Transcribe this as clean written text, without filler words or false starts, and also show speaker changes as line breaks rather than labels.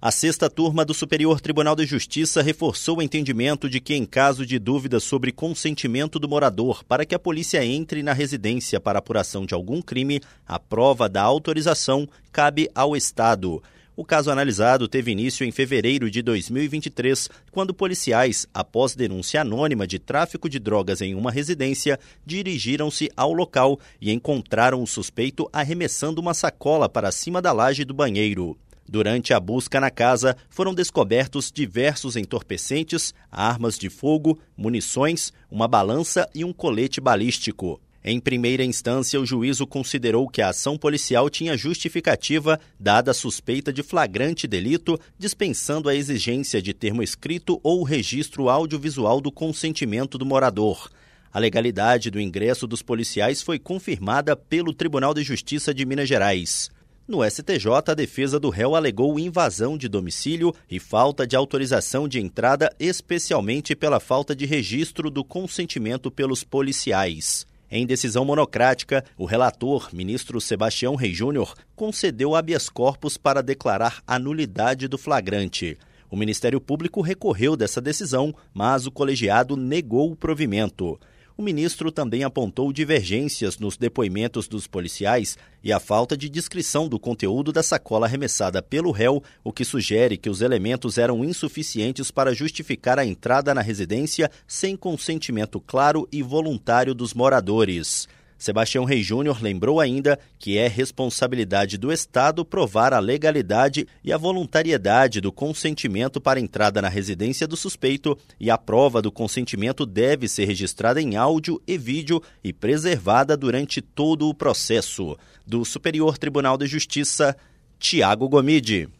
A sexta turma do Superior Tribunal de Justiça reforçou o entendimento de que, em caso de dúvida sobre consentimento do morador para que a polícia entre na residência para apuração de algum crime, a prova da autorização cabe ao Estado. O caso analisado teve início em fevereiro de 2023, quando policiais, após denúncia anônima de tráfico de drogas em uma residência, dirigiram-se ao local e encontraram o suspeito arremessando uma sacola para cima da laje do banheiro. Durante a busca na casa, foram descobertos diversos entorpecentes, armas de fogo, munições, uma balança e um colete balístico. Em primeira instância, o juízo considerou que a ação policial tinha justificativa, dada a suspeita de flagrante delito, dispensando a exigência de termo escrito ou registro audiovisual do consentimento do morador. A legalidade do ingresso dos policiais foi confirmada pelo Tribunal de Justiça de Minas Gerais. No STJ, a defesa do réu alegou invasão de domicílio e falta de autorização de entrada, especialmente pela falta de registro do consentimento pelos policiais. Em decisão monocrática, o relator, ministro Sebastião Rey Júnior, concedeu habeas corpus para declarar a nulidade do flagrante. O Ministério Público recorreu dessa decisão, mas o colegiado negou o provimento. O ministro também apontou divergências nos depoimentos dos policiais e a falta de descrição do conteúdo da sacola arremessada pelo réu, o que sugere que os elementos eram insuficientes para justificar a entrada na residência sem consentimento claro e voluntário dos moradores. Sebastião Rey Júnior lembrou ainda que é responsabilidade do Estado provar a legalidade e a voluntariedade do consentimento para entrada na residência do suspeito e a prova do consentimento deve ser registrada em áudio e vídeo e preservada durante todo o processo. Do Superior Tribunal de Justiça, Tiago Gomide.